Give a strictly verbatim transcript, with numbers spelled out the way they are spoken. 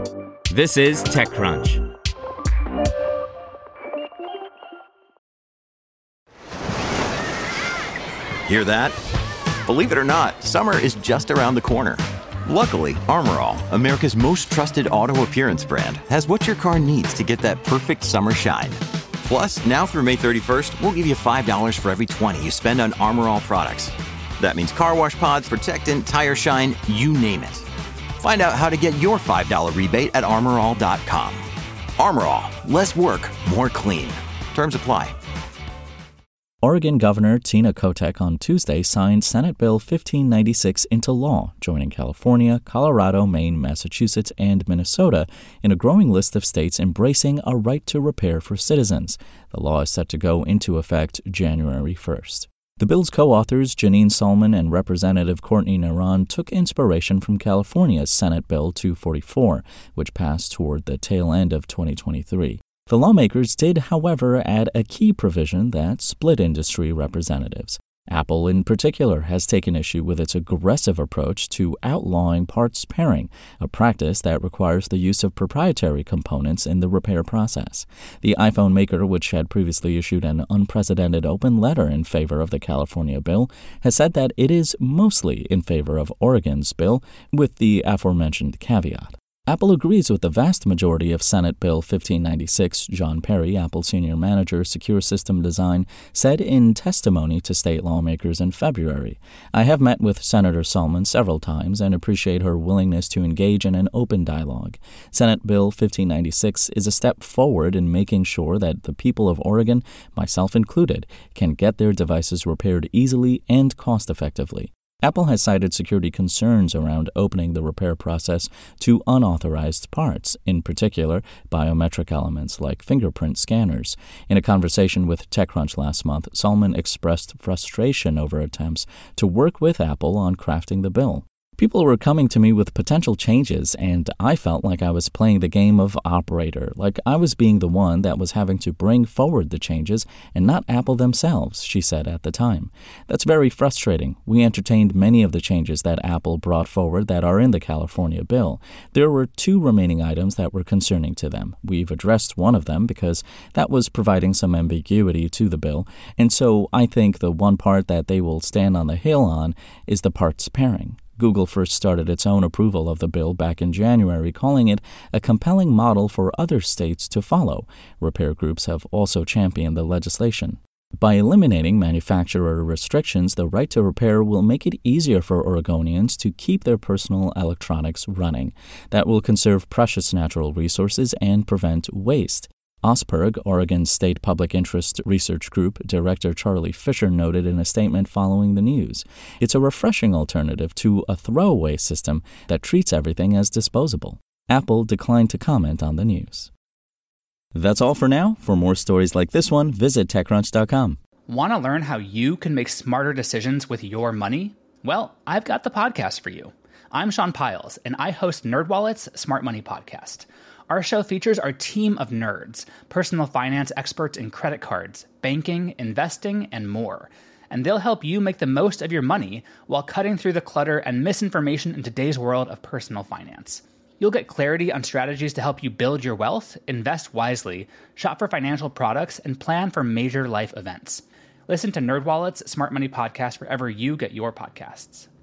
This is TechCrunch. Hear that? Believe it or not, summer is just around the corner. Luckily, Armor All, America's most trusted auto appearance brand, has what your car needs to get that perfect summer shine. Plus, now through May thirty-first, we'll give you five dollars for every twenty you spend on Armor All products. That means car wash pods, protectant, tire shine, you name it. Find out how to get your five dollars rebate at armor all dot com. Armor All, less work, more clean. Terms apply. Oregon Governor Tina Kotek on Tuesday signed Senate Bill fifteen ninety-six into law, joining California, Colorado, Maine, Massachusetts, and Minnesota in a growing list of states embracing a right to repair for citizens. The law is set to go into effect January first. The bill's co-authors, Janine Solomon and Representative Courtney Naran, took inspiration from California's Senate Bill two forty-four, which passed toward the tail end of twenty twenty-three. The lawmakers did, however, add a key provision that split industry representatives. Apple, in particular, has taken issue with its aggressive approach to outlawing parts pairing, a practice that requires the use of proprietary components in the repair process. The iPhone maker, which had previously issued an unprecedented open letter in favor of the California bill, has said that it is mostly in favor of Oregon's bill, with the aforementioned caveat. Apple agrees with the vast majority of Senate Bill fifteen ninety-six, John Perry, Apple Senior Manager, Secure System Design, said in testimony to state lawmakers in February. I have met with Senator Solomon several times and appreciate her willingness to engage in an open dialogue. Senate Bill fifteen ninety-six is a step forward in making sure that the people of Oregon, myself included, can get their devices repaired easily and cost-effectively. Apple has cited security concerns around opening the repair process to unauthorized parts, in particular biometric elements like fingerprint scanners. In a conversation with TechCrunch last month, Solomon expressed frustration over attempts to work with Apple on crafting the bill. People were coming to me with potential changes, and I felt like I was playing the game of operator, like I was being the one that was having to bring forward the changes and not Apple themselves, she said at the time. That's very frustrating. We entertained many of the changes that Apple brought forward that are in the California bill. There were two remaining items that were concerning to them. We've addressed one of them because that was providing some ambiguity to the bill, and so I think the one part that they will stand on the hill on is the parts pairing. Google first started its own approval of the bill back in January, calling it a compelling model for other states to follow. Repair groups have also championed the legislation. By eliminating manufacturer restrictions, the right to repair will make it easier for Oregonians to keep their personal electronics running. That will conserve precious natural resources and prevent waste. OSPIRG, Oregon's State Public Interest Research Group, Director Charlie Fisher noted in a statement following the news. It's a refreshing alternative to a throwaway system that treats everything as disposable. Apple declined to comment on the news. That's all for now. For more stories like this one, visit TechCrunch dot com. Want to learn how you can make smarter decisions with your money? Well, I've got the podcast for you. I'm Sean Piles, and I host NerdWallet's Smart Money Podcast. Our show features our team of nerds, personal finance experts in credit cards, banking, investing, and more. And they'll help you make the most of your money while cutting through the clutter and misinformation in today's world of personal finance. You'll get clarity on strategies to help you build your wealth, invest wisely, shop for financial products, and plan for major life events. Listen to NerdWallet's Smart Money Podcast wherever you get your podcasts.